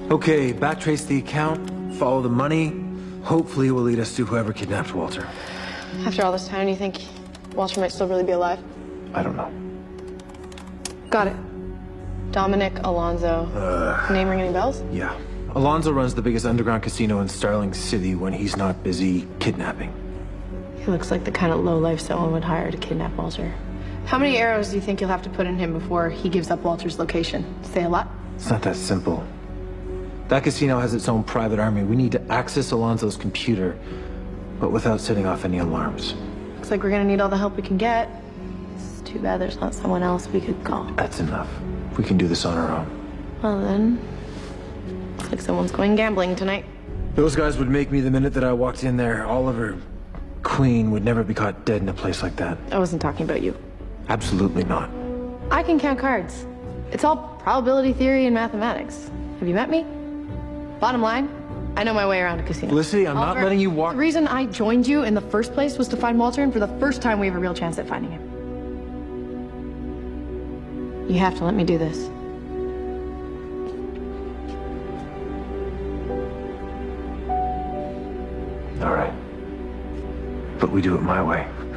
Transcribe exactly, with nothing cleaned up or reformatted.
Okay, backtrace the account, follow the money. Hopefully it will lead us to whoever kidnapped Walter. After all this time, do you think Walter might still really be alive? I don't know. Got it. Dominic Alonso. Uh, Name ring any bells? Yeah. Alonso runs the biggest underground casino in Starling City when he's not busy kidnapping. He looks like the kind of lowlife someone would hire to kidnap Walter. How many arrows do you think you'll have to put in him before he gives up Walter's location? Say a lot? It's not that simple. That casino has its own private army. We need to access Alonso's computer, but without setting off any alarms. Looks like we're gonna need all the help we can get. It's too bad there's not someone else we could call. That's enough. We can do this on our own. Well then, looks like someone's going gambling tonight. Those guys would make me the minute that I walked in there. Oliver Queen would never be caught dead in a place like that. I wasn't talking about you. Absolutely not. I can count cards. It's all probability theory and mathematics. Have you met me? Bottom line, I know my way around a casino. Felicity, I'm Oliver, not letting you walk. The reason I joined you in the first place was to find Walter, and for the first time we have a real chance at finding him. You have to let me do this. All right. But we do it my way.